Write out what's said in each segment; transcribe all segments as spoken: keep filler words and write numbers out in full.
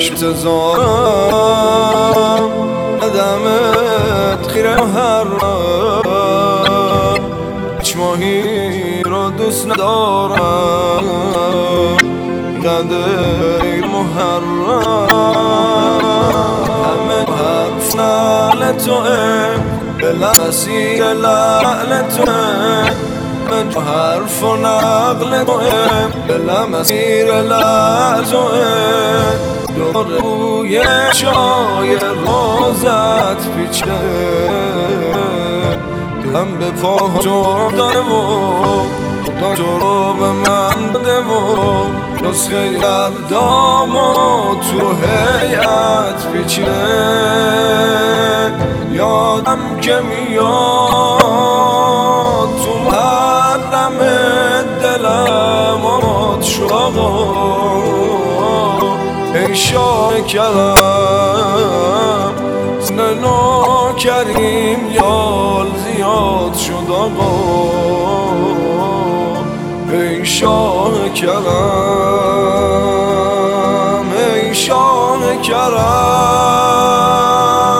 تزارم ندمت خیره هر هیچ ماهی را دوست ندارم قدر محرم همه حرف نعل توه به مسیر لعل توه من حرف و نقل توه به مسیر لعل توه دور روی چای روزت پیچه دلم به پا تو داره و خدا تو رو به من بده و نسخه یردام و تو هیئت پیچیده یادم که میاد تو محرم دلم آماد شد آقا ای شاه کرم زن نوکریم یال زیاد شد آقا ای شاه کرم ای شاه کرم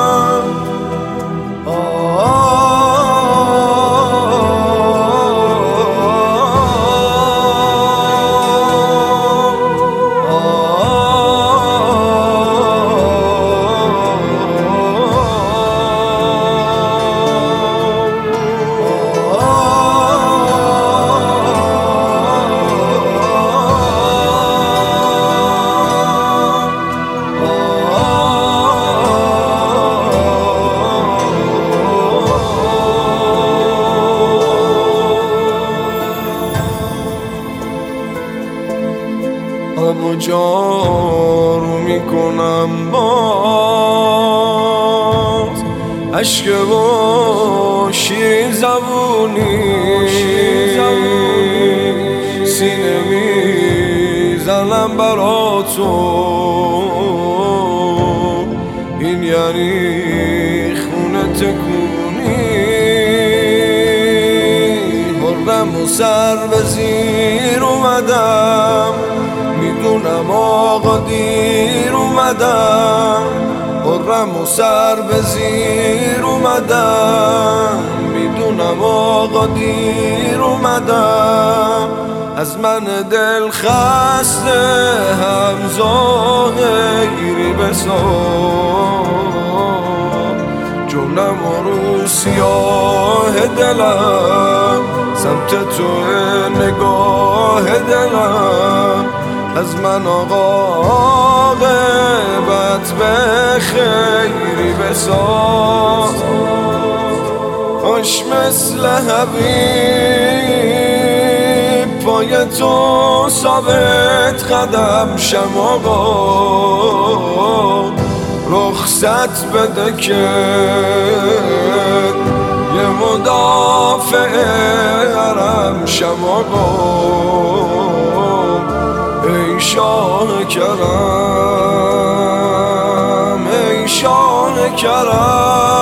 آب و جارو میکنم باز عشق و شیر زبونی سینه میزنم برا تو این یعنی خونه تکونی حرم و سر به زیر اومدم میدونم آقا دیر اومدم حرم و سر به زیر اومدم میدونم آقا دیر اومدم از من دل خسته هم ظاهری بسار جونم و رو سیاه دلم سمت تو نگاه دلم از من آقا عاقبت به خیری بساز خوش مثل حبیب پای تو ثابت قدم شم آقا رخصت بده که یه مدافع حرم شم آقا ای شاه کرم ای شاه کرم